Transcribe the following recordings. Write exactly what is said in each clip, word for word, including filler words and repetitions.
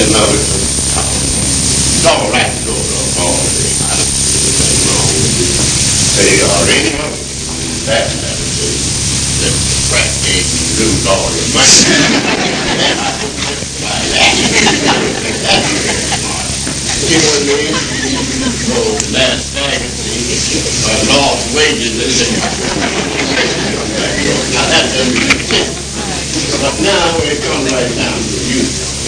And no, it's all right to go to a ball game. I don't see anything wrong with it. They are any of them. That matters is that the crack game you lose all your money. And I think that's why that. You know what I mean? So last night, uh, lost wages, and then now that doesn't make sense. But now it comes right down to you.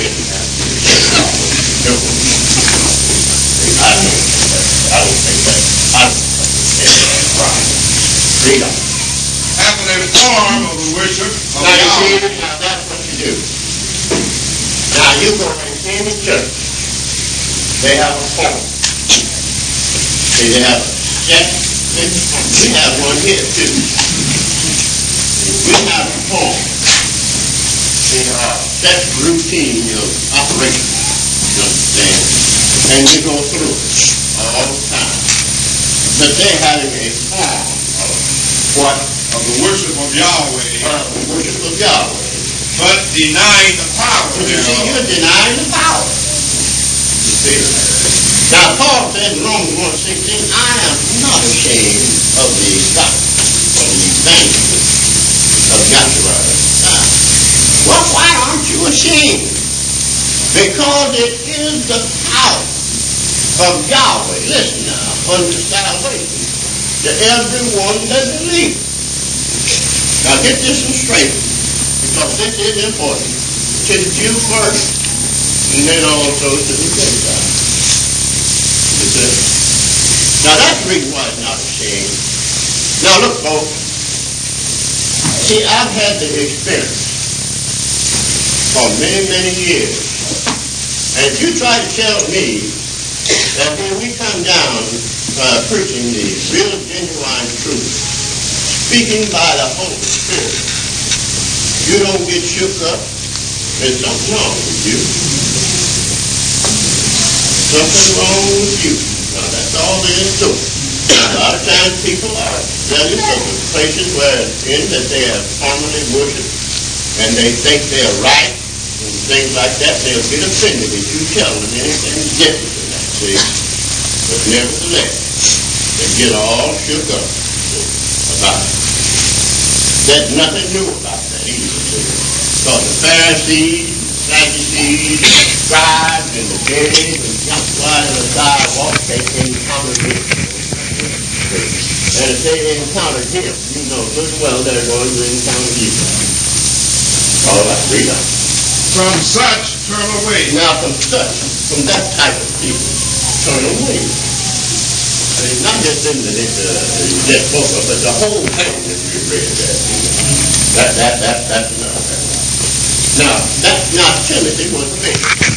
I don't, I don't think that, I don't think that's right. Read on. After the form of the worship of Now you see, Yahweh. now that's what you do. Now you go in any church, they have a form. See, they have a set, we have one here too. We have a form. In our set routine of operation, you understand? And we go through it all the time. But they're having a form of what? Of the worship of Yahweh. Uh, the worship of Yahweh. But denying the power. You see, you're denying the power. You see? Now, Paul said in Romans one sixteen, I am not ashamed of the gospel, of the evangelism of Yahshua. Now, well, why aren't you ashamed? Because it is the power of Yahweh, listen now, unto salvation to everyone that believes. Now, get this one straight, because this is important. To the Jew first, and then also to the Gentile. Now that's the reason why it's not ashamed. Now look, folks. See, I've had the experience for many, many years. And if you try to tell me that when we come down uh, preaching the real genuine truth, speaking by the Holy Spirit, you don't get shook up, there's something wrong with you. Something wrong with you. Now, that's all there is to it. A lot of times people are jealous of the places where in that they have formerly worshipped, and they think they're right, and things like that. They'll get offended if you tell them anything different than that, see? But nevertheless, they get all shook up about it. There's nothing new about that either, see? Because the Pharisees, Sadducees, the scribes, and the dead, and Yahshua and the sidewalk, they encountered him. And if they encountered him, you know good well they're going to encounter you. All right, read on. From such, turn away. Now, from such, from that type of people, turn away. I mean, not just in the, in the, that book, but the whole thing that you read there. That, that, that, that's enough. Now, that, now Timothy was a man.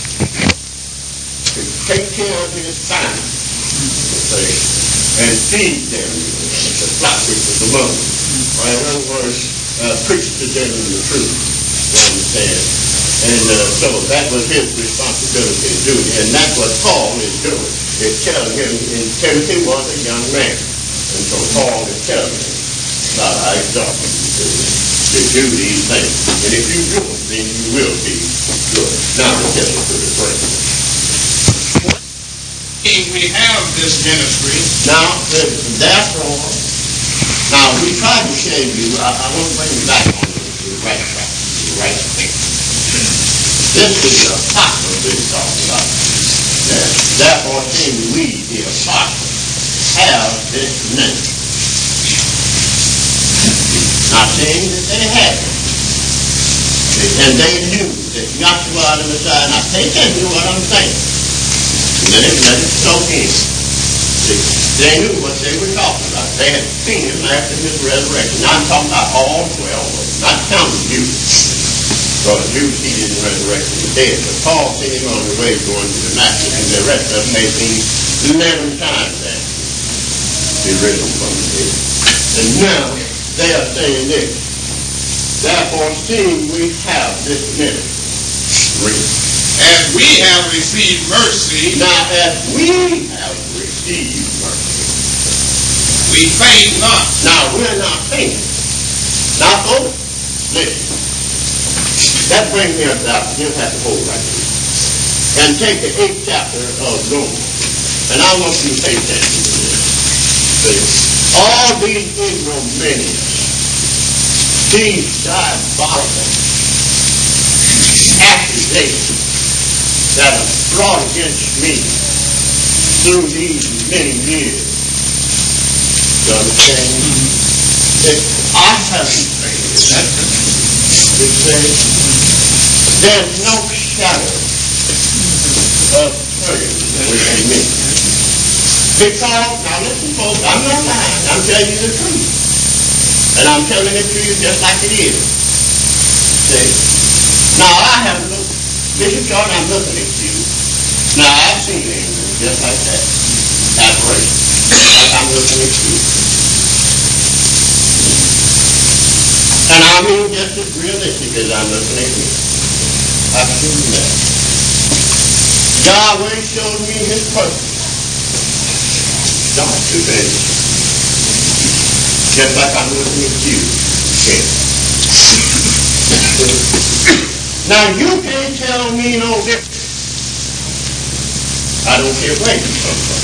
To take care of his family, and feed them, the flock which was among them. Or in other words, uh, preach to them the truth, you understand? And uh, so that was his responsibility and duty, and that's what Paul is doing. It's telling him, and Timothy was a young man, and so Paul is telling him, I exhort you to, to do these things. And if you do them, then you will be good. Now let's get to the prayer. We have this ministry. Now, therefore, now we tried to show you, I, I want to bring you back on the right track, the right thing. This is the apostle that he's talking about. Yeah. Therefore, seeing we, the apostles, have this ministry. Not saying that they had it. And they knew that Yahshua the Messiah, now pay attention to what I'm saying. Let it, let it soak in. See, they knew what they were talking about. They had seen him after his resurrection. Now I'm talking about all twelve, not counting Judas. Because Judas, he didn't resurrect from the dead. But Paul seen him on the way going to Damascus, and the rest of them may seen eleven times after he risen from the dead. And now they are saying this. Therefore, seeing we have this ministry, as we have received mercy, now as we have received mercy, we faint not. Now we're not fainting. Now, folks, listen. That brings me up. You have to hold right here. and take the eighth chapter of Romans. And I want you to pay attention to this. See, all these ignominious, these diabolical accusations that are brought against me through these many years. You understand? That I haven't failed. You see, there's no shadow of turning within me. Because, now listen folks, I'm not lying. I'm telling you the truth. And I'm telling it to you just like it is. See? Now I have looked, Bishop Jordan, I'm looking at you. Now I've seen angels just like that. Aberration. Like I'm looking at you. And I mean just as realistic as I'm looking at you. I've seen that. Yahweh showed me his purpose. Start to finish. Just like I'm looking at you. Okay. Now you can't tell me no different. I don't care where you come from.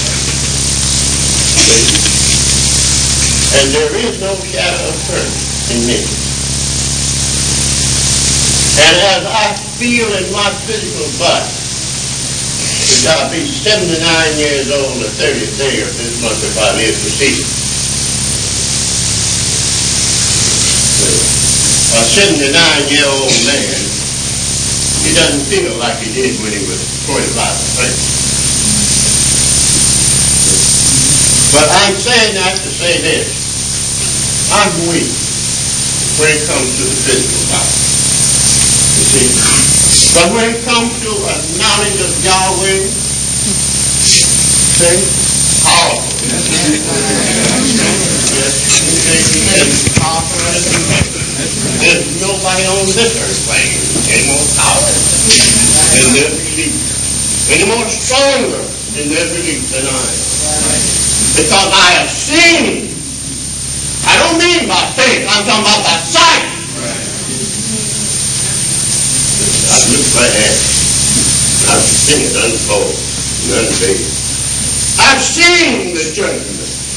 See? And there is no shadow of turning in me. And as I feel in my physical body, which I'll be seventy-nine years old the thirtieth day of this month if I live to see it. A seventy-nine-year-old man, he doesn't feel like he did when he was twenty-five or thirty. But I'm saying that to say this. I'm weak when it comes to the physical body. You see? But when it comes to a knowledge of Yahweh, see? Powerful. There's nobody on this earth plane any more power in their belief, any more stronger in their belief than I am. Because I have seen. I don't mean by faith, I'm talking about by sight. I've looked right at it. I've seen it unfold and unveiled. I've seen the judgment.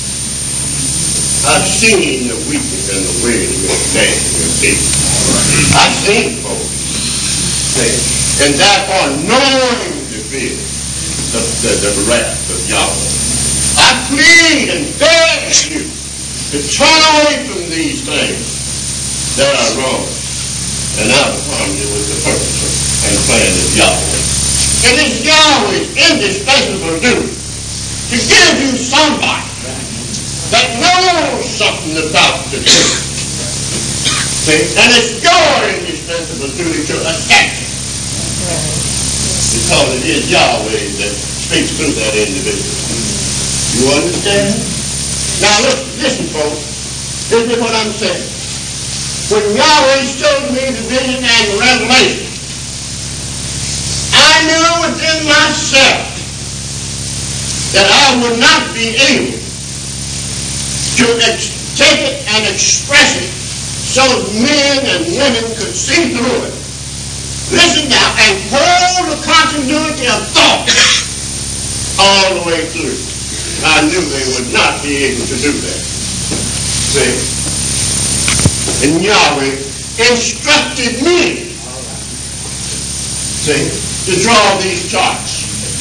I've seen the weakness and the wailing of man and your people. I've seen folks say, and therefore knowing the fear, the, the, the wrath of Yahweh. I plead and beg you to turn away from these things that are wrong and out of harmony with the purpose and plan of Yahweh. It is Yahweh's indispensable duty to give you somebody that knows something about the truth. See? And it's your indispensable duty to attack it. Because it is Yahweh that speaks through that individual. You understand? Now look, listen folks. This is what I'm saying. When Yahweh showed me the vision and the revelation, I knew within myself that I would not be able to ex- take it and express it so men and women could see through it. Listen now, and hold the continuity of thought all the way through. I knew they would not be able to do that. See? And Yahweh instructed me, see, to draw these charts.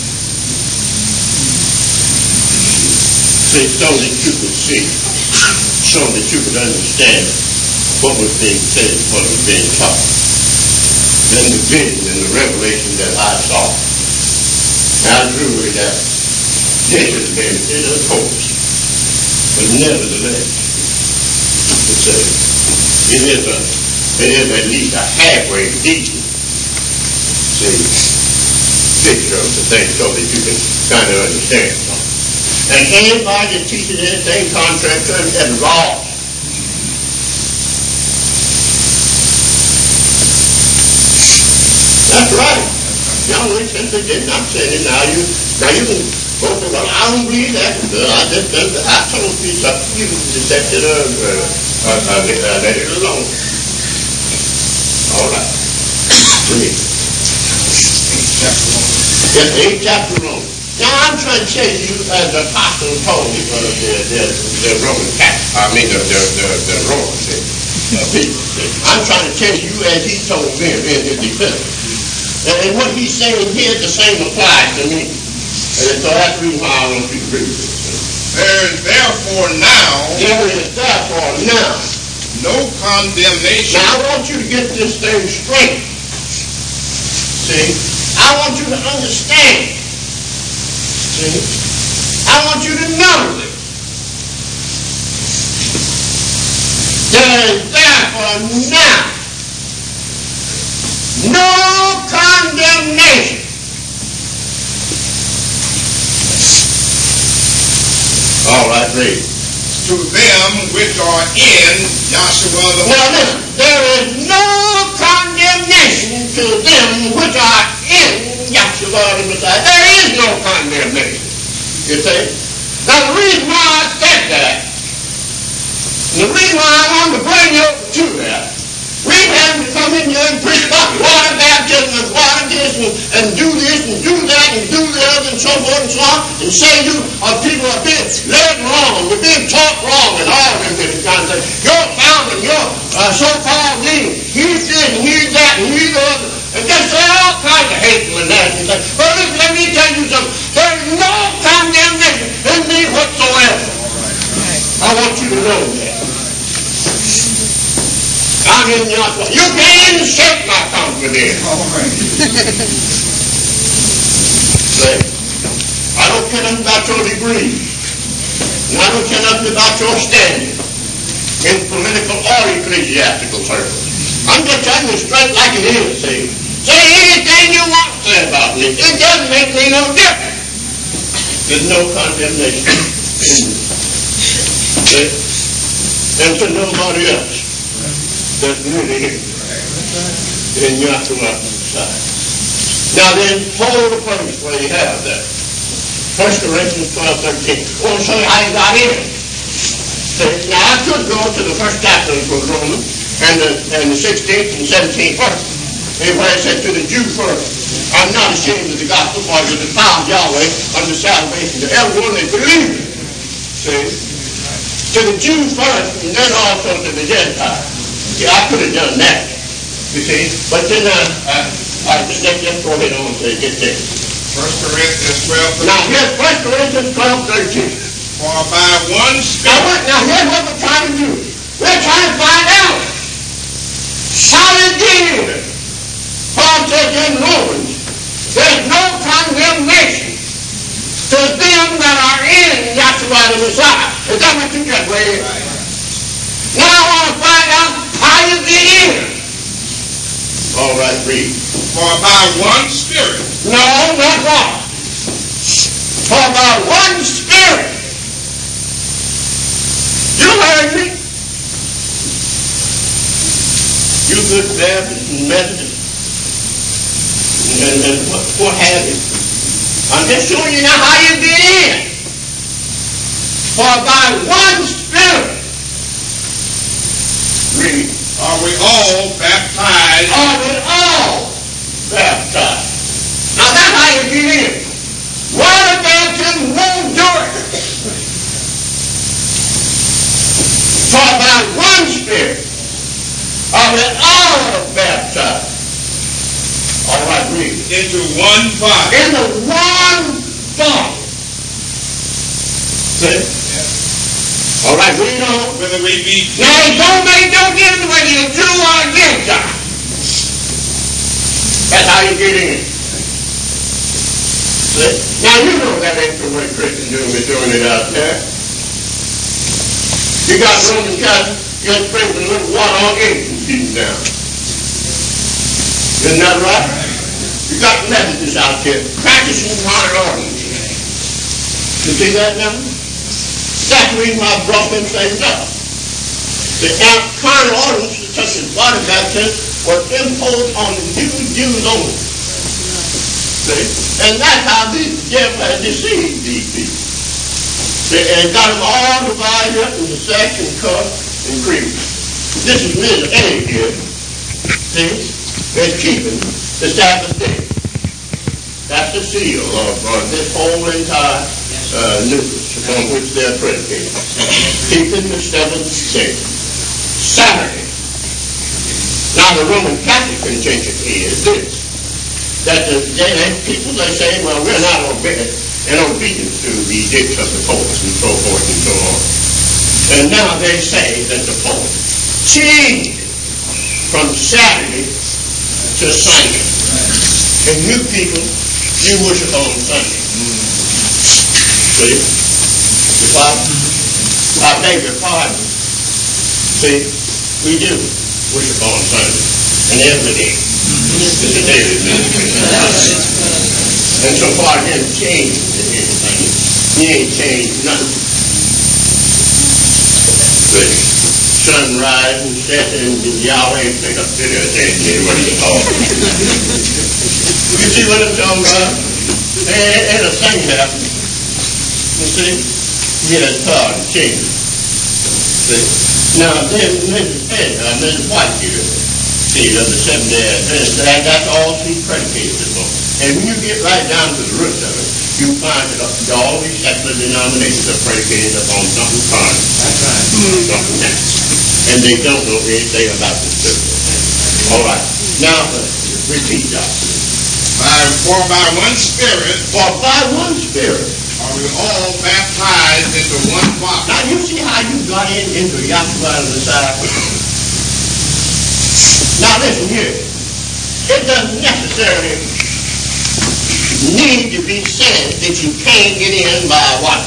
See, so that you could see, so that you could understand what was being said, what was being taught. Then the vision and the revelation that I saw. Now truly that this has been, it is of course, but nevertheless, to say, it is a, it is at least a halfway decent, see, picture of the thing so that you can kind of understand something. And anybody that teaches anything contrary to him is lost. That's right. Now, since they did not say it, now you, now you can go for, well, I don't believe that. I just, I told you something. You just have to uh, uh, uh, uh, let it alone. All right. Read. Yes, the eighth chapter of Romans. Now I'm trying to tell you, as the apostle told me, uh, the, the, the Roman Catholic, I mean the, the, the, the Roman uh, people. I'm trying to tell you as he told them in his defense. And, and what he's saying here, the same applies to me. And so that's the reason why I want you to read this. There is therefore now There is therefore now no condemnation. Now I want you to get this thing straight. See? I want you to understand. See? I want you to know this. There is therefore now no condemnation. All right, read. To them which are in Joshua the Now listen, there is no condemnation to them which are in Yahshua the Messiah. There is no condemnation. You see? Now the reason why I said that, the reason why I wanted to bring you to that, we have to come in here and preach about water baptism and water this and, and do this and do that and do the other and so forth and so on, and say you or people are being led wrong, you're being taught wrong and all of this kind of thing. Your founder, your uh, so-called leader, he's this and he's that and he's the other, and just say all kinds of hateful and nasty things. But listen, let me tell you something. There is no condemnation in me whatsoever. I want you to know that. I'm in your You can't even shake my confidence. See? I don't care nothing about your degree. And I don't care nothing about your standing in political or ecclesiastical circles. I'm just telling you straight like it is, see? Say anything you want to say about me. It doesn't make me no difference. There's no condemnation in me. See? And to nobody else that's really here in Yahshua Messiah. Now then, hold the place where you have that. First Corinthians twelve, thirteen. I want to show you how you got in. See, now I could go to the first chapter of Romans and the, and the sixteenth and seventeenth verse. And where it says to the Jew first, I'm not ashamed of the gospel, for it is found Yahweh unto salvation to everyone that believes. See? To the Jew first, and then also to the Gentiles. See, I could have done that, you see. But then, uh, uh, I just let just go ahead on and say, get there. First Corinthians twelve, thirteen. Now, here's First Corinthians twelve, thirteen. For by one Now, Spirit. what, now, here's what we're trying to do. We're trying to find out how it did. Paul says in Romans, there's no condemnation to them that are in Yahshua the Messiah. Is that what you just read? Right. Now I want to find out how you get in. All right, read. For by one Spirit. No, not one. For by one Spirit. You heard me. You good Baptist and Methodist and, and what, what have you. I'm just showing you now how you get in. For by one Spirit. Read. Are we all baptized? Are we all baptized? Now that's how you get in. Water baptism won't do it. For by one Spirit are we all baptized. All right, read. Into one body. Into one body. See? Yeah. All right, read on. Whether we be Now, it don't make no difference whether you're Jew or a Gentile. That's how you get in. See? Now, you know that ain't the way Christians doing it, doing it out there. You got Roman Catholic, you're sprinkling a little water on Asian people down. Isn't that right? You got Methodists out there practicing carnal ordinance. You see that now? That's the reason why I brought them things up. The carnal ordinance, such as water baptism, was imposed on the Jews, Jews only. See? And that's how the devil has deceived these people. See? And got them all divided up into sects and cults and creeds. This is Mister A here. See? They're keeping the Sabbath day. that's the seal of uh, this whole entire uh, nucleus upon which they're predicated. Keeping the seventh day. Saturday. Now the Roman Catholic contention is this, that the, they, they, people they say, well, we're not obedient, and obedient to the edicts of the popes and so forth and so on. And now they say that the Pope changed from Saturday to Sunday. And you people, you worship on Sunday. See? If I, I beg your pardon. See, we do worship on Sunday. And every day. It's a daily ministry. And so far he hasn't changed anything. He ain't changed nothing. The sunrise and setting and Yahweh pick up video attention what you call it. You see what I'm talking about? And, and a thing happened. You see? He had thought and changed. See? Now then Missus Penn, uh, Missus White here, see, of the Seventh-day Adventists, that, that's all she's predicated upon. And when you get right down to the root of it, you find that all these secular denominations are predicated upon something carnal. That's right. Mm-hmm. Something natural. And they don't know anything about the spiritual thing. All right. Now, uh, repeat that. By, for by one Spirit, for by one Spirit, are we all baptized into one body. Now, you see how you got in into Yahshua the Messiah? Now, listen here. It doesn't necessarily need to be said that you can't get in by water.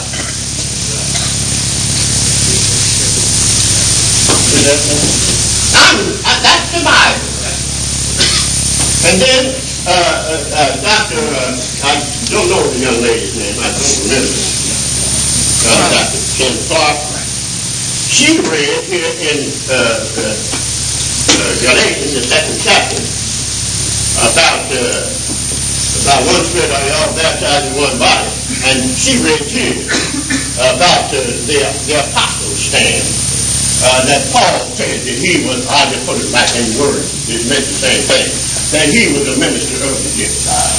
I'm, I, that's the Bible. And then, uh, uh, uh, Doctor, uh, I don't know the young lady's name, I don't remember. Uh, Doctor Ken Clark. She read here in uh, uh, uh, Galatians, the second chapter, about uh, about one Spirit are y'all baptized in one body. And she read here about uh, the, the apostles' stand. Uh, that Paul said that he was, I'll just put it back in words, it meant the same thing, that he was a minister of the Gentiles.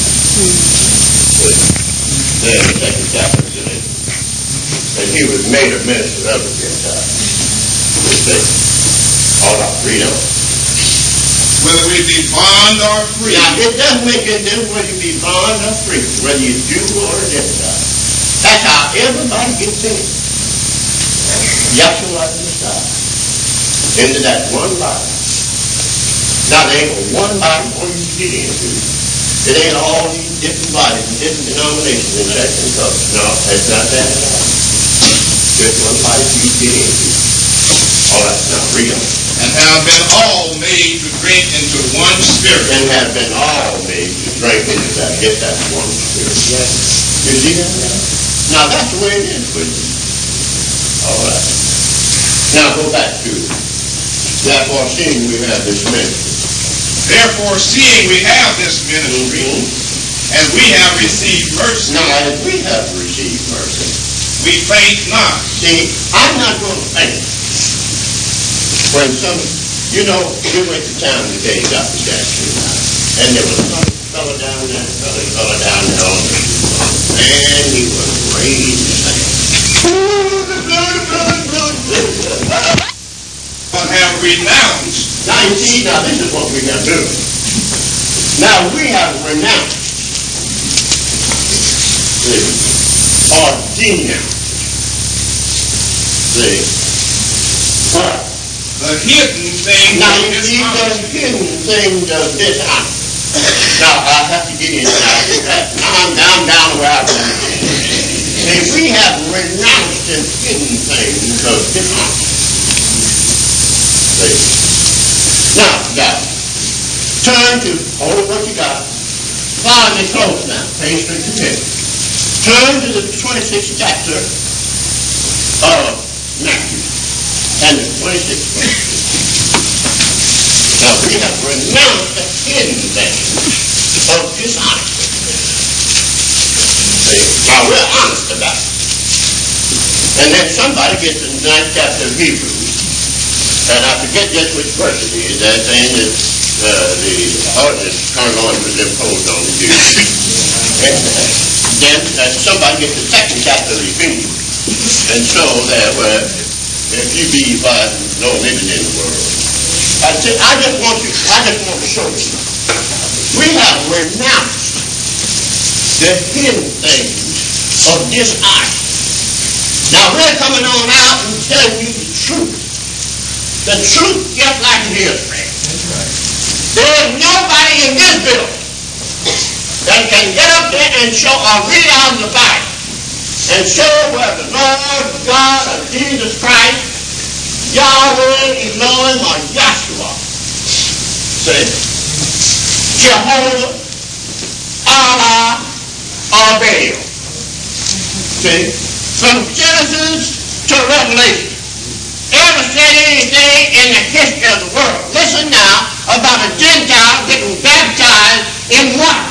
There in the second chapter of Galatians. That he was made a minister of the Gentiles. You see? All right, read on. Whether we be bond or free. Now, it doesn't make any difference whether you be bond or free, whether you're Jew or a Gentile. That's how everybody gets in. Yahshua the Messiah. Into that one body. Now, there ain't one body for you to get into. It ain't all these different bodies and different denominations and sects and cultures. No, that's not that at all. Just one body for you to get into. All right, now read on. And have been all made to drink into one Spirit. And have been all made to drink into that. Get that one Spirit. Yes. You see that now? Now that's the way it is with you. All right. Now go back to it. Therefore, seeing we have this ministry. Therefore, seeing we have this ministry, mm-hmm. and we have received mercy. Now, as we have received mercy, we faint not. See, I'm not going to faint. When some, you know, we went to town today, Doctor Jackson, and there was some fellow down there, fellow, fellow down there on the and he was raised to say, but have renounced. Now you see, now this is what we have done. Now we have renounced or denounced the what? The hidden things. Now you see the hidden things of this house. Now I have to get in now. Now I'm down down where I want to get. And we have renounced the hidden things of this house. Now, guys, turn to, hold what you got. Follow me close now, page fifty-two. Turn to the twenty-sixth chapter of Matthew, and the twenty-sixth verse. Now, we have renounced the hidden things of dishonesty. See? Now, we're honest about it. And then somebody gets in the ninth chapter of Hebrews, and I forget just which verse it is, they're saying that uh, the ordinance turned on was imposed on the Jews. And uh, then uh, somebody gets the second chapter of Ephesians. And so there were, if you be by no living in the world. I say, I just want you, I just want to show you. We have renounced the hidden things of this art. Now we're coming on out and telling you the truth. The truth just like it is, friend. There is nobody in this building that can get up there and show or read out of the Bible and show where the Lord God of Jesus Christ, Yahweh, Elohim, or Yahshua, say, Jehovah, Allah, or Baal. See? From Genesis to Revelation, ever said anything in the history of the world. Listen now about a Gentile getting baptized in water.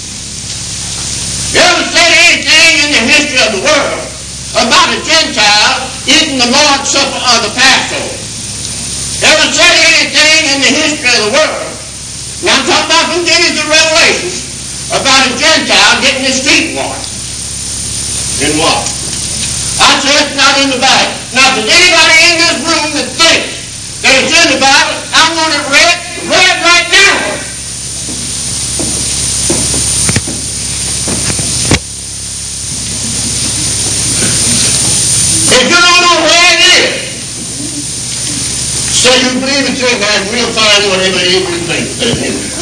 Ever said anything in the history of the world about a Gentile eating the Lord's Supper or the Passover? Ever said anything in the history of the world, now I'm talking about from Genesis to Revelation, about a Gentile getting his feet washed in water? I said it's not in the Bible. Now, if there's anybody in this room that thinks that it's in the Bible, I want it read, read right now. If you don't know where it is, say you believe it's in there, and we'll find whatever it is you think that's in there.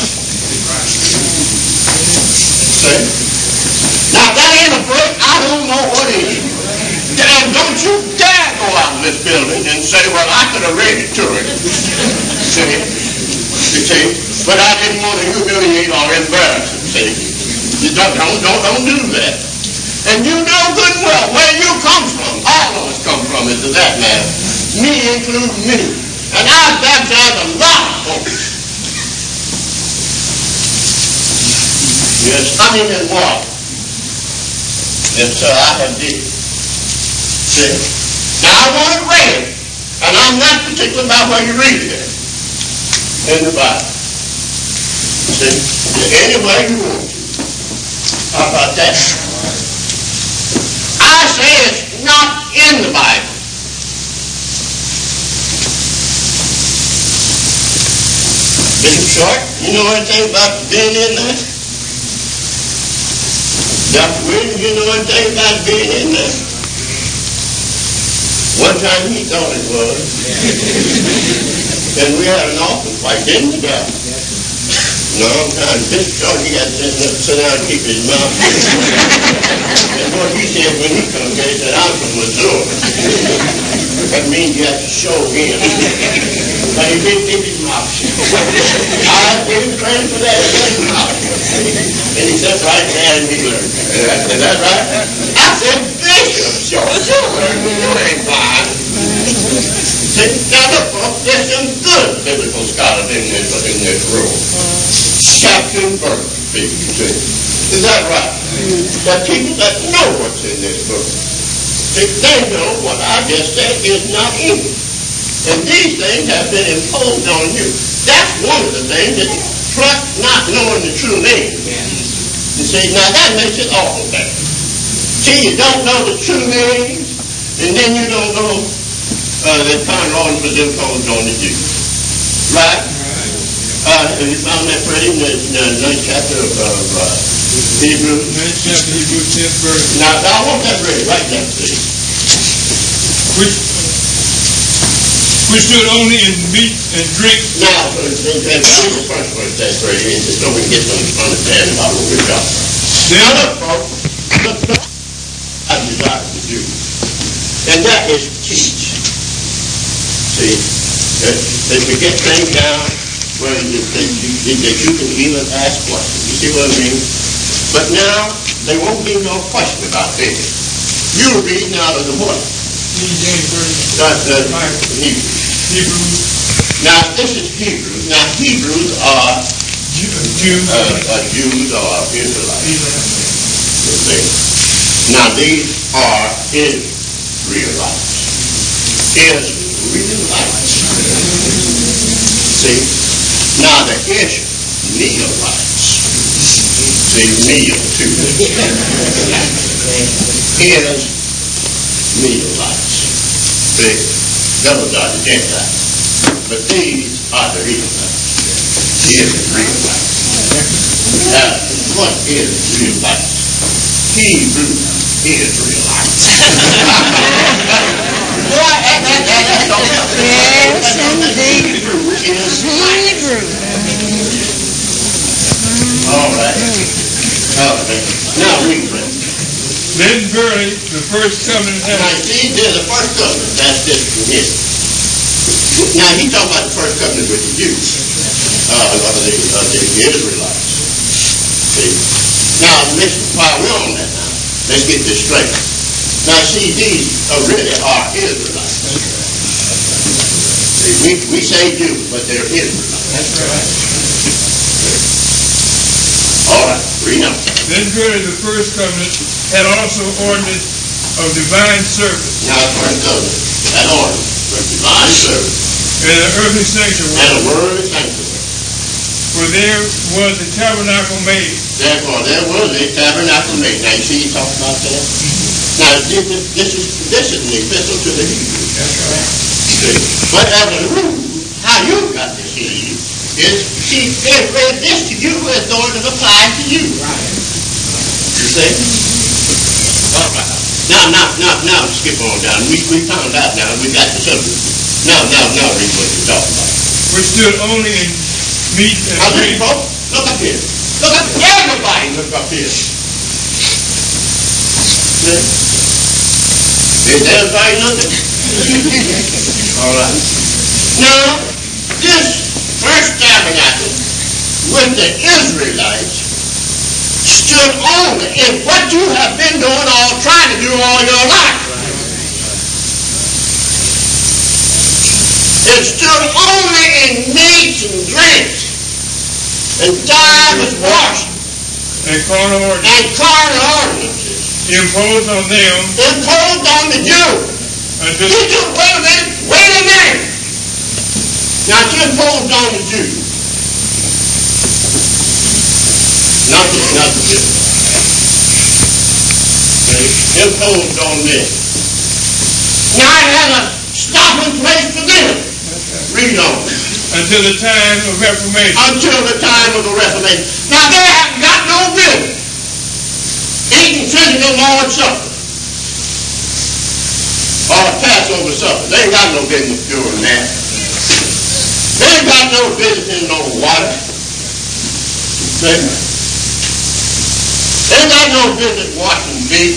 See? Now, that ain't a book. I don't know what it is. And don't you dare go out in this building and say, well, I could have read it to it. See? You see? But I didn't want to humiliate or embarrass him. See? You don't, don't, don't, don't do that. And you know good and well where you come from. All of us come from it, to that matter. Me including me. And I've baptized a lot of folks. Yes, I mean in water. Yes, sir, I have did. See? Now I want it read, and I'm not particular about where you read it in the Bible. See? Any way you want to. How about that? I say it's not in the Bible. Bishop Short, you know anything about being in there? Doctor Williams, you know anything about being in there? One time he thought it was. And we had an awful fight, didn't we, Doc? Long time. Bishop Short, he got to sit down and keep his mouth shut. And what he said when he come here, he said, I'm from Missouri. That means you have to show him. But he didn't keep his mouth shut. I gave him credit for that. And he sat right there and he learned. Is that right? I said, Bishop Short, you ain't fine. See, now look, folks, there's some good biblical scholars in this, in this room. Chapter and verse, people, see. Is that right? The people that know what's in this book, if they know what I just said is not in it. And these things have been imposed on you. That's one of the things that trust not knowing the true name. You see, now that makes it awful bad. See, you don't know the true names, and then you don't know uh, the kind of laws was imposed on the Jews. Right? Uh, have you found that, Freddie, in the, the ninth chapter of uh, Hebrews? ninth chapter, Hebrews, tenth verse. Now, now, I want that ready right now, please. Which, which stood only in meat and drink. Now, and read the first verse, that's Freddie, so we can get some understanding about what we're talking about. Now, look, folks, look, look, I desire to do, and that is teach. See, that, that we get things down where you, that, you, that you can even ask questions. You see what I mean? But now, there won't be no question about this. You're reading out of the what? That's uh, Hebrews. Hebrews. Now, this is Hebrews. Now, Hebrews are Jews, uh, uh, Jews or Israelites. See? Now, these are Israelites. Israelites. See? Now, Now the Ishmaelites, see, meal too. Ishmaelites. See, those are the Gentiles. But these are the Israelites. Israelites. Now, what is Israelites? Hebrew Israelites. Boy, that, that, that, that don't help. Yes, indeed. Hebrew Israelites. Hebrew. All right. All right. Now read it. Then verily the first covenant Now, had see, there's the first covenant. That's this from here. Now, he's talking about the first covenant with the Jews, uh, of the, of the Israelites. See? Now, listen, while we're on that now, let's get this straight. Now, see, these are really are Israelites. See, we, we say Jews, but they're Israelites. That's right. All right, read on. then verily the first covenant had also ordinance of divine service Now, the first covenant, that order, was divine service, and an earthly sanctuary. and a worldly sanctuary. For there was a tabernacle made. Therefore, there was a tabernacle made. Now, you see, he talks about that. Now, this is this is this is an epistle to the Hebrews. That's right. See, but as a rule, how you got this here is she read this to you as though it applies to you. Right. You see? All right. Now, now, now, now, skip on down. We we found out now. We got the subject. Now, now, now, read what you're talking about. Which stood only in meat and Now, drink. listen, folks. Look up here. Look up here. Everybody look up here. See? Is everybody looking? All right. Now, this first tabernacle with the Israelites stood only in what you have been doing all, trying to do all your life. It stood only in meats and drinks, and time was washing, And carnal ordinance and carnal ordinances imposed on them imposed on the Jews. until You do, wait a minute, wait a minute. Now it's imposed on the Jews. Not the, not the Jews. Imposed on them. Now it had a stopping place for them. Read on. until the time of Reformation. Until the time of the Reformation. Now they haven't got no business eating physical Lord's Supper or Passover supper. They ain't got no business doing that. They ain't got no business in no water. They, they ain't got no business washing meat.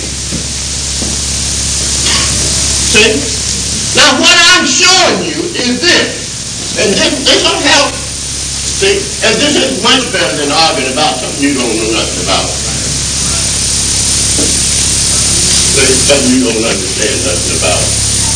See? Now what I'm showing you is this. And this, this will help. See? And this is much better than arguing about something you don't know nothing about. See? Something you don't understand nothing about.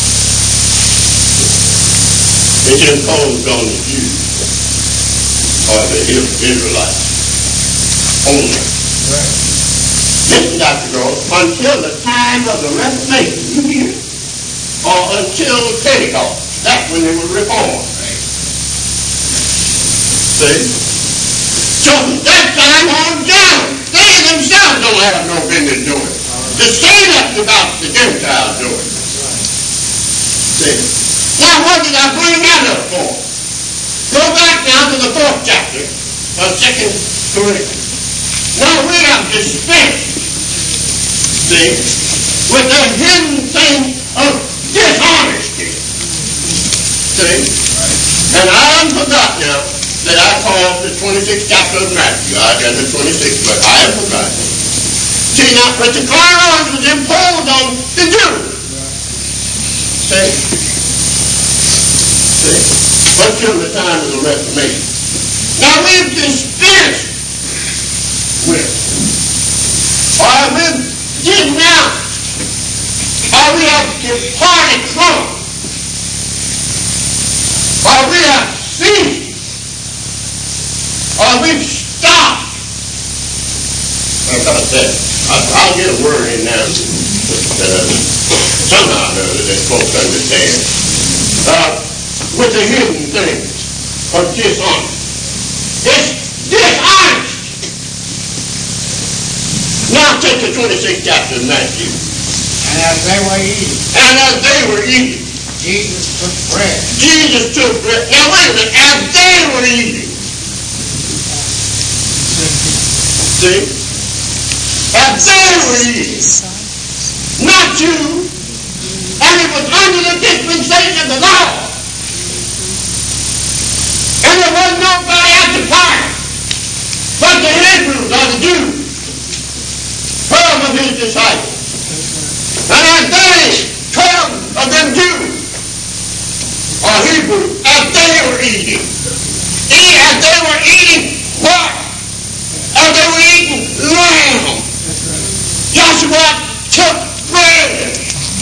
It's imposed on the Jews or the Israelites only. Right. Listen, Doctor Gross, until the time of the Reformation, you hear? Or until Pentecost. That's when they were reformed. See? So from that time on down, they themselves don't have no business doing it. To say nothing about the Gentiles doing it. See? Now what did I bring that up for? Go back now to the fourth chapter of Second Corinthians. Now we have dispensed, see, with the hidden thing of dishonesty. See? And I haven't forgot now that I called the twenty-sixth chapter of Matthew. I got the twenty-sixth, but I haven't forgotten. See now, but the carnal was imposed on the Jews. See? See? Until the time of the Reformation. Now we've dispensed with, or we've denounced, or we have departed from, or we have ceased, or we've stopped. How about that? I'll, I'll get a word in now. Uh, somehow or other that folks understand. Uh, with the hidden things of dishonor. Now take the twenty-sixth chapter of Matthew. And as they were eating, And as they were eating, Jesus took bread, Jesus took bread. Now wait a minute, as they were eating. See? As they were eating. Not you. And it was under the dispensation of the law. And there was nobody at the fire but the Hebrews or the Jews, twelve of his disciples. And as they, twelve of them Jews, or Hebrews, as they were eating, eat as they were eating what? As they were eating lamb. Joshua took bread.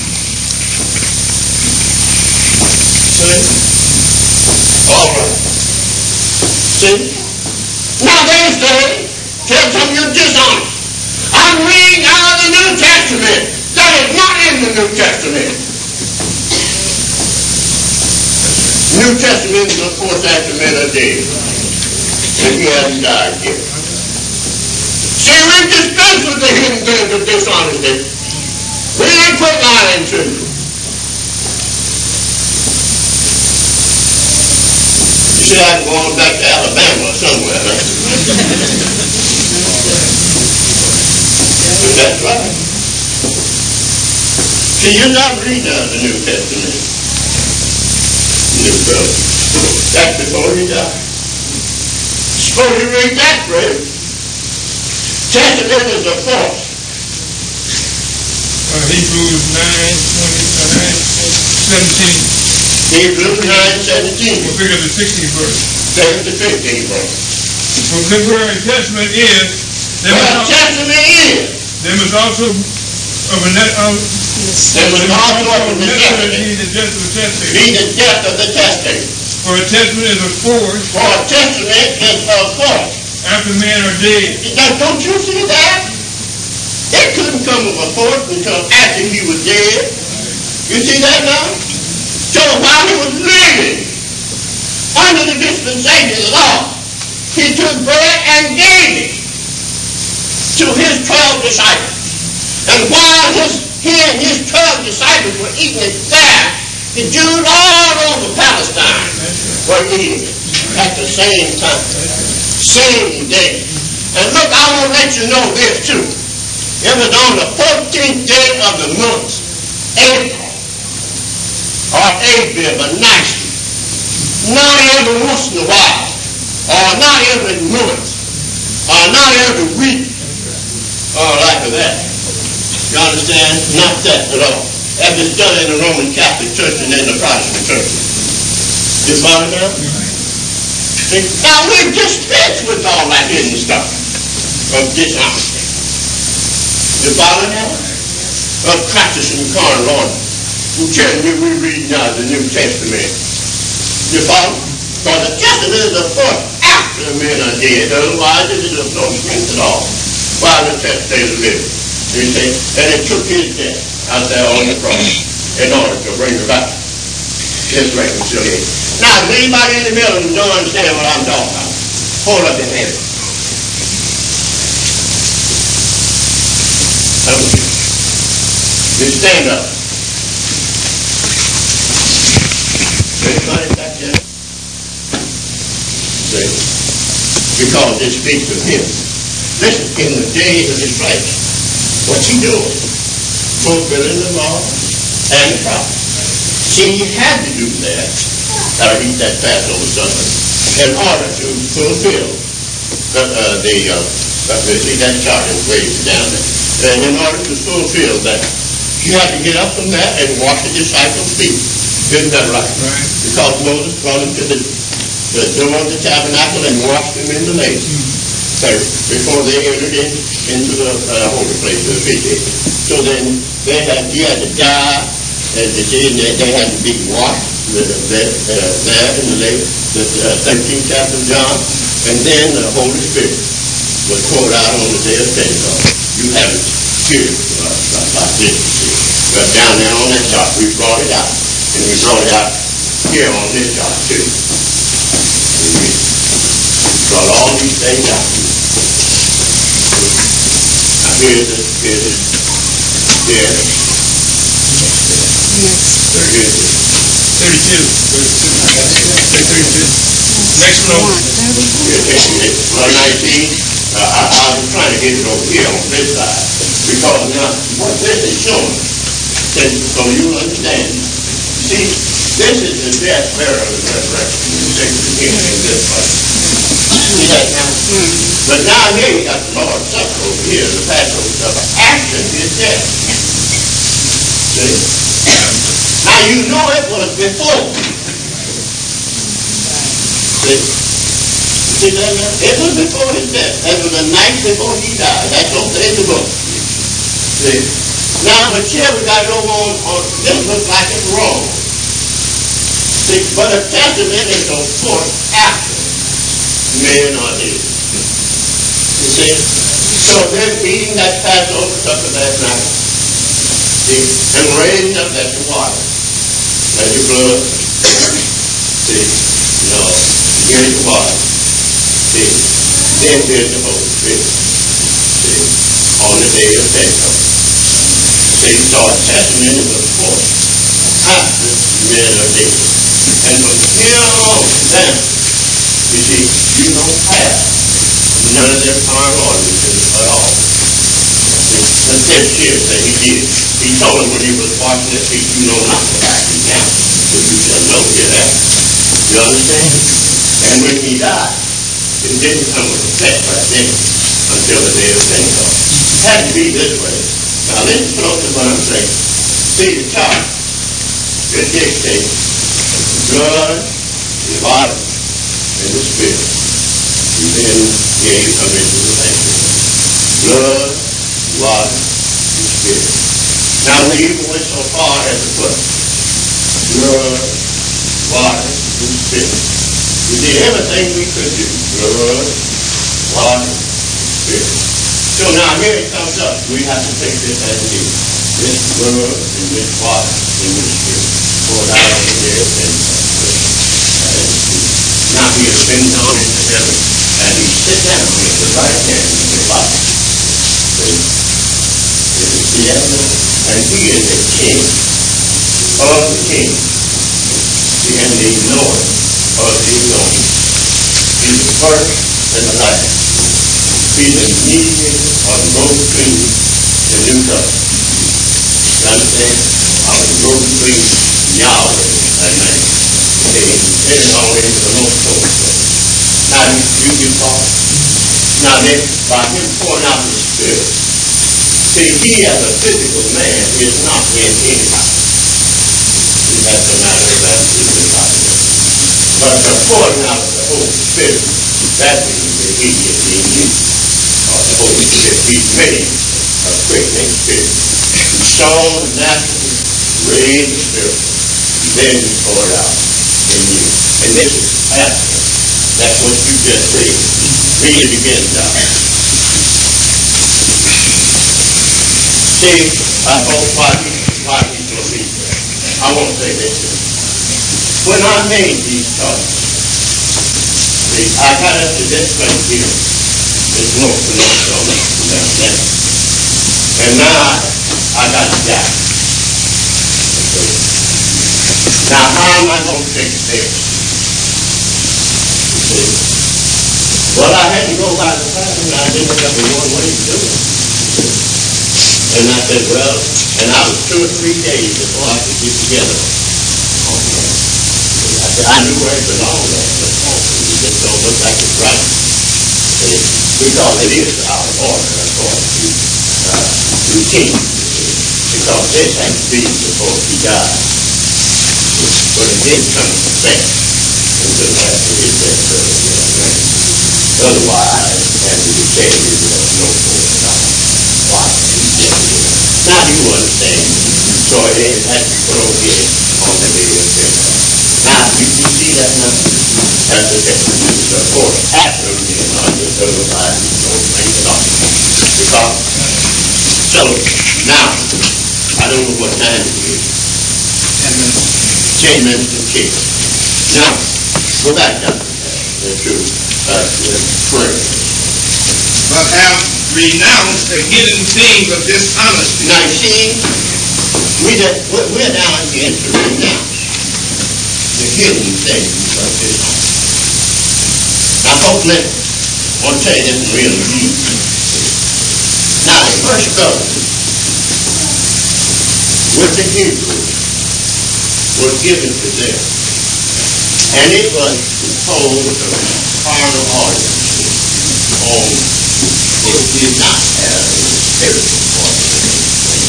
See? All right. See? Now they say, tell some of you dishonest. I'm reading out of the New Testament. That is not in the New Testament. New Testament is, of course, after men are dead. And he hasn't died yet. See, we dispense with the hidden things of dishonesty. We didn't put lying to you. You see, I'm going back to Alabama or somewhere, huh? But that's right. See, you're not reading out of the New Testament. New brother. That's before he died. Suppose you read that, friend. Testament is a force. Uh, Hebrews nine, twenty, seventeen. Hebrews nine, seventeen. We'll pick up the sixteenth verse. There's the fifteenth verse. Contemporary testament is, there Well, must, testament is. there must also of a net, of, There was also of the necessary testament be the death of the testator. be the death of the testator. For a testament is a force For a testament is a force. after men are dead. Now, don't you see that? It couldn't come of a force until after he was dead. You see that now? So while he was living under the dispensation of the law, he took bread and gave it to his twelve disciples. And while his, he and his twelve disciples were eating it there, the Jews all over Palestine were eating it at the same time, same day. And look, I want to let you know this too. It was on the fourteenth day of the month, April, or Abib, or Nisan. Not every once in a while, or not every month, or not every week, or like that. You understand? Not that at all. That was done in the Roman Catholic Church and in the Protestant Church. You follow now? See? Now we dispense with all that hidden stuff of dishonesty. You follow now? Of practicing carnal order. I'm telling you, we read now the New Testament. You follow? For the testament is of course after men are dead, otherwise it is of no strength at all. While the testator living. You see? And it took his death out there on the cross in order to bring about this reconciliation. Now, if anybody in the building don't understand what I'm talking about, hold up your hand. You stand up. Anybody back there? See? Because it speaks of him. Listen, in the days of his flesh, what's he doing? Fulfilling the law and the prophets. See, he had to do that, or eat that Passover supper, in order to fulfill the, uh, the, uh, uh, see that chart is way down there. And in order to fulfill that, you had to get up from that and wash the disciples' feet. Isn't that right? Right. Because Moses brought them to the, the door of the tabernacle and washed them in the lake. So, before they entered in, into the uh, holy place of the feet. So then they had, you had to die, and they, they had to be washed the, the, uh, there in the lake, the uh, thirteenth chapter of John, and then the Holy Spirit was poured out on the day of Pentecost. You have it here, uh, like, like this. But down there on that chart, we brought it out, and we brought it out here on this chart too. We brought all these things out. Now Here's it, here's it, here. Here's it. Thirty-two. Say thirty-two. Next one over. Well, nineteen, uh, I, I was trying to get it over here on this side, because now, what this is showing, that, so you understand, see, this is the death, burial, and resurrection, the second beginning in this part. See that now? But now here you got the Lord's Supper over here, the Passover supper, after his death. See? Now you know it was before. See? See that now? It was before his death. That was the night before he died. That's over in the book. See? Now, but here we got it over on, on this looks like it's wrong. See? But a testament is of course after men are dead. You see? So they're eating that Passover supper that night. See? And raising up that water. That's your blood. See? No. Here's the water. See? Then here's the Holy Spirit. See? On the day of Pentecost. See? So a testament is of course after men are dead. And from here on down, you see, you don't have none of their carnal ordinances at all. See? The fifth shift that he did. He told him when he was washing his feet, you know not to back him down. But you shall know here that. You understand? And when he died, it didn't come with effect right then until the day of Pentecost. It had to be this way. Now listen close to what I'm saying. See the chart. It dictates the blood, the water, and the spirit. You then gave come into the sanctuary. Blood, water, and spirit. Now we even went so far as to put blood, water, and spirit. We did everything we could do. Blood, water, and spirit. So now here it comes up. We have to take this as it is. This blood and this water and this spirit poured out on the day of Pentecost. Now he has been down into heaven, and he sit down at the right hand of the Father. See that? And he is the king of the kings, and the Lord of the Lord. He's the first and the last. He's the mediator of the road between the new covenant. You understand? Of the road between Yahweh and man. It is always the most holy. Now you get caught. Now then, by him pouring out his spirit, see, he as a physical man is not in any house. See, that's the matter of that is in life. But the pouring out of the Holy Spirit, that means that he is in you. Or the Holy Spirit, he's made a quickening spirit. He saw naturally, raised the spirit, then he poured out in you. And this is after. That's what you just read. Read it again now. See, I hope why he, why he's going to read that. I want to say this. When I made these charts, see, I got up to this place here. This north and north down there. And now I, I got the gap. Now how am I going to take it there? See? Well, I had to go by the pattern. I didn't have but one way to do it. And I said, well, and I was two or three days before I could get together. Okay. I said, I knew where it belonged at, but it just don't look like it's right. See? Because it is out of order according to uh, routine. Because this had to be before he died. But it didn't come to effect until after his death. Otherwise, as we said, it was no point at all. Why? Now you understand. So it had to put over here on the day of Pentecost. Now, you, you see that now? That's the difference. So, of course, after the anointing, otherwise you don't think it off. Because, so, now, I don't know what time it is. Ten minutes. Ten minutes to kick. Now, go back down to uh, prayer. but have renounced the hidden things of dishonesty. Now, you see, we just, we're we're down here to renounce the hidden things of dishonesty. Now, folks, let I want to tell you this in real deep. Now, the first covenant with the Hebrews was given to them, and it was composed of carnal ordinances, or it did not have a spiritual ordinance.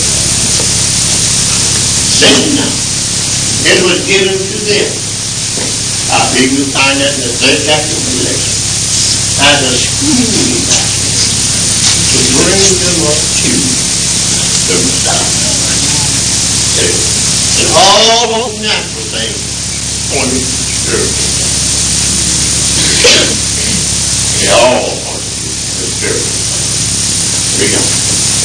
Then now, it was given to them. I believe you find that in the third chapter of Revelation, as a schooling master to bring them up to the Messiah. And all those natural things pointed to spiritual things. They all pointed to spiritual things. Read on.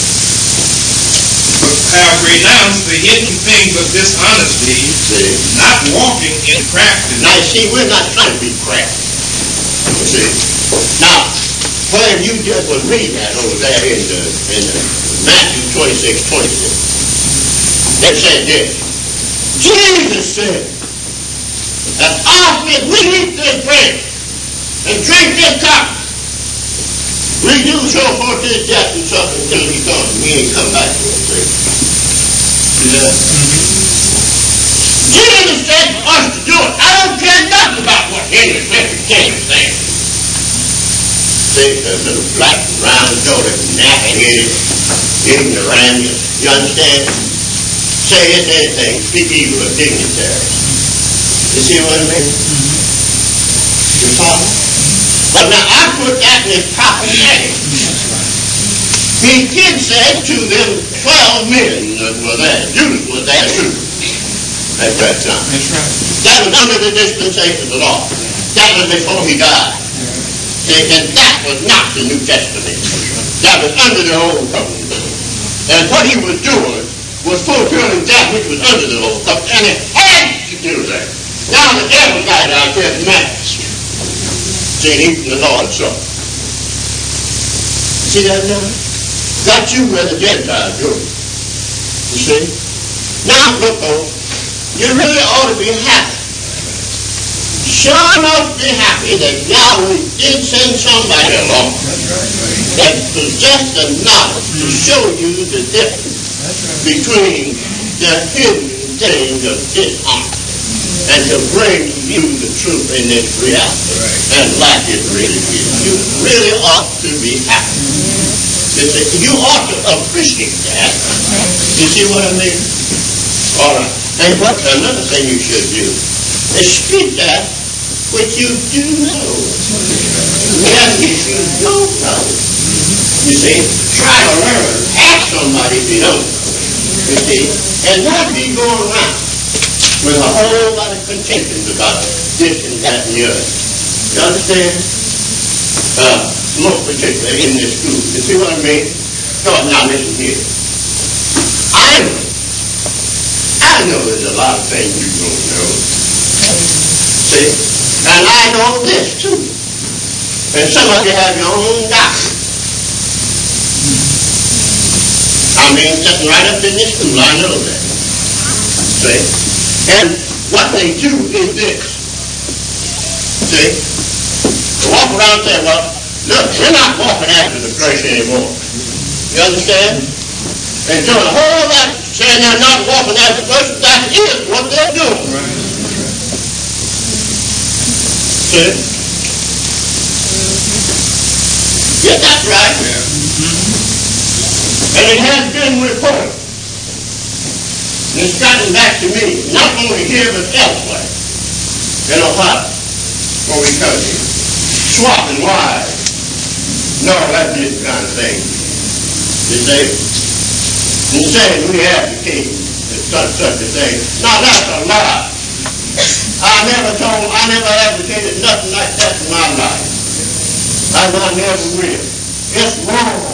But have renounced the hidden things of dishonesty, See? not walking in craftiness. Now, you see, we're not trying to be crafty. You see? Now, where you just would read that over there in the, in the Matthew twenty-six, twenty-six, it said this. Jesus said that after we eat this bread and drink this cup, we do so forth this death and suffering until he comes. We ain't come back to us. See that? Jesus said for us to do it. I don't care nothing about what Henry Fletcher King is saying. See, the little black, round, shouldered, nappy-headed, ignoramus, you understand? Say it's anything, speak evil of dignitaries. You see what I mean? You follow? But now I put that in its proper setting. He did say to them twelve men that were there. Judas was there too at that time. That's right. That was under the dispensation of the law. That was before he died. See, and that was not the New Testament. That was under the Old Covenant. And what he was doing was fulfilling that which was under the Old Covenant. And it had to do that. Now the devil got it out there at Mass. See, eating the Lord's Supper. See that now? Got you where the Gentiles go. You see? Now look on. You really ought to be happy. Sure enough be happy that Yahweh did send somebody along that possessed the knowledge to show you the difference between the hidden things of dishonor and to bring you the truth in its reality and like it really is. You really ought to be happy. You see, you ought to appreciate that. You see what I mean? All right. And what another thing you should do is speak that which you do know. And if you don't know, you see, try to learn. Ask somebody if you don't know. You see, and not be going around with a whole lot of contentions about this and that and the other. You understand? Uh, most particularly in this school. You see what I mean? So now listen here. I know, I know there's a lot of things you don't know. See? And I know this too. And some of you have your own doctrine. I mean, sitting right up in this school, I know that. See? And what they do is this. See? They walk around and say, well, look, we're not walking after the flesh anymore. You understand? And doing a whole lot saying they're not walking after the flesh, that is what they're doing. See? Yeah, that's right. And it has been reported. And it's gotten back to me, not only here but elsewhere in Ohio, where we come here. Swapping wives. No, that is the kind of thing. You see? And saying we advocate such such a thing. Now that's a lie. I never told, I never advocated nothing like that in my life. And I never will. It's wrong.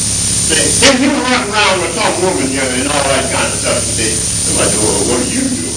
See, if you run around with some woman here and all that kind of stuff, you see, somebody, well, what are you doing?